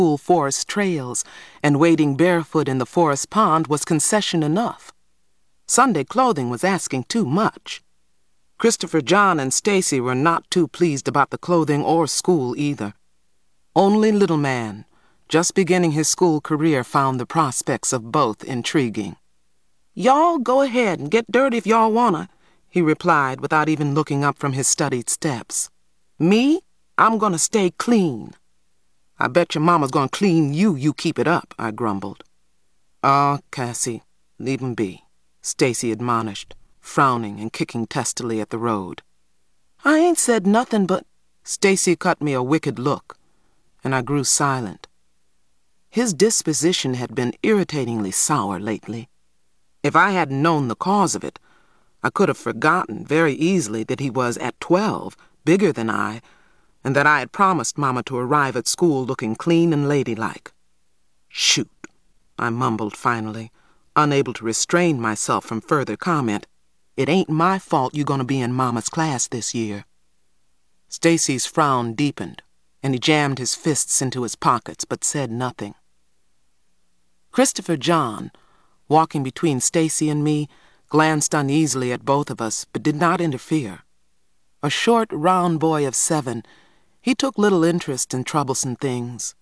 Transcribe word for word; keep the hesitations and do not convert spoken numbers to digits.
cool forest trails, and wading barefoot in the forest pond was concession enough. Sunday clothing was asking too much. Christopher John and Stacy were not too pleased about the clothing or school either. Only little man, just beginning his school career, found the prospects of both intriguing. "Y'all go ahead and get dirty if y'all wanna," he replied without even looking up from his studied steps. "Me, I'm gonna stay clean." "I bet your mama's gonna clean you, you keep it up," I grumbled. "Aw, Cassie, leave 'em be," Stacy admonished, frowning and kicking testily at the road. "I ain't said nothing but—" Stacy cut me a wicked look, and I grew silent. His disposition had been irritatingly sour lately. If I hadn't known the cause of it, I could have forgotten very easily that he was, at twelve, bigger than I, and that I had promised Mama to arrive at school looking clean and ladylike. "Shoot," I mumbled finally, unable to restrain myself from further comment. "It ain't my fault you gonna be in Mama's class this year." Stacy's frown deepened, and he jammed his fists into his pockets but said nothing. Christopher John, walking between Stacy and me, glanced uneasily at both of us but did not interfere. A short, round boy of seven, he took little interest in troublesome things.